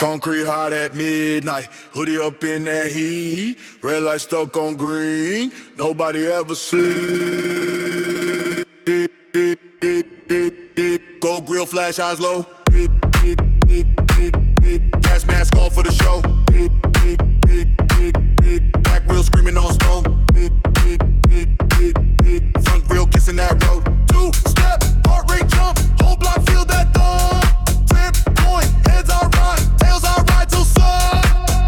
Concrete hot at midnight, hoodie up in that heat. Red light stuck on green, nobody ever sleep. Gold grill, flash eyes low. Gas mask on for the show. Back wheel screaming on snow. Front wheel kissing that road. Two-step, heart rate jump, whole block feel that thump. Flip point, heads I ride, tails I ride till sun.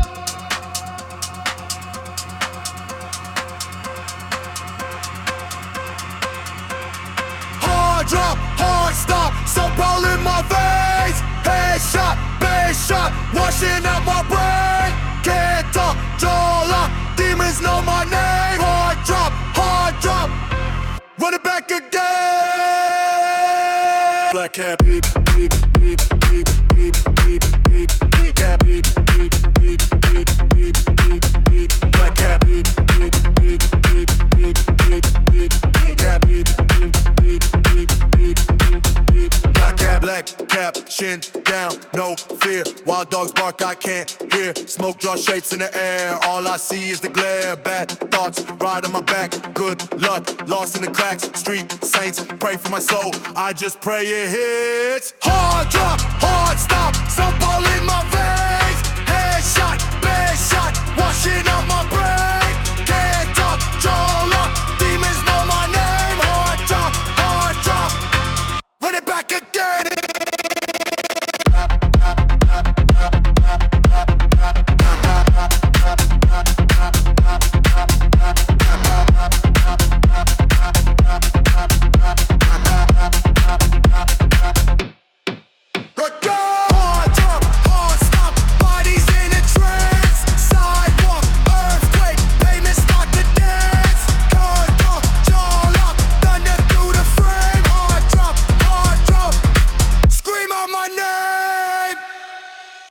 Hard drop, hard stop, some ball in my veins. Headshot, base shot, washing out my brain. Can't talk, jaw lock, demons know my name. Hard drop, run it back again. Black cap, beep, beep, beep, beep, beep, beep, beep, beep, cap, beep, beep, beep, beep, beep, beep, beep, black cap, beep, beep, beep, beep, beep, beep, beep, beep, cap, beep, beep, beep, beep, beep, beep, beep, black cap, chin down, no fear. Wild dogs bark, I can't hear. Smoke draw shapes in the air. All I see is the glare. Bad thoughts ride on my back. Good luck, lost in the cracks. Street saints, pray for my soul. I just pray it hits. Hard drop, hard stop. Some ball in my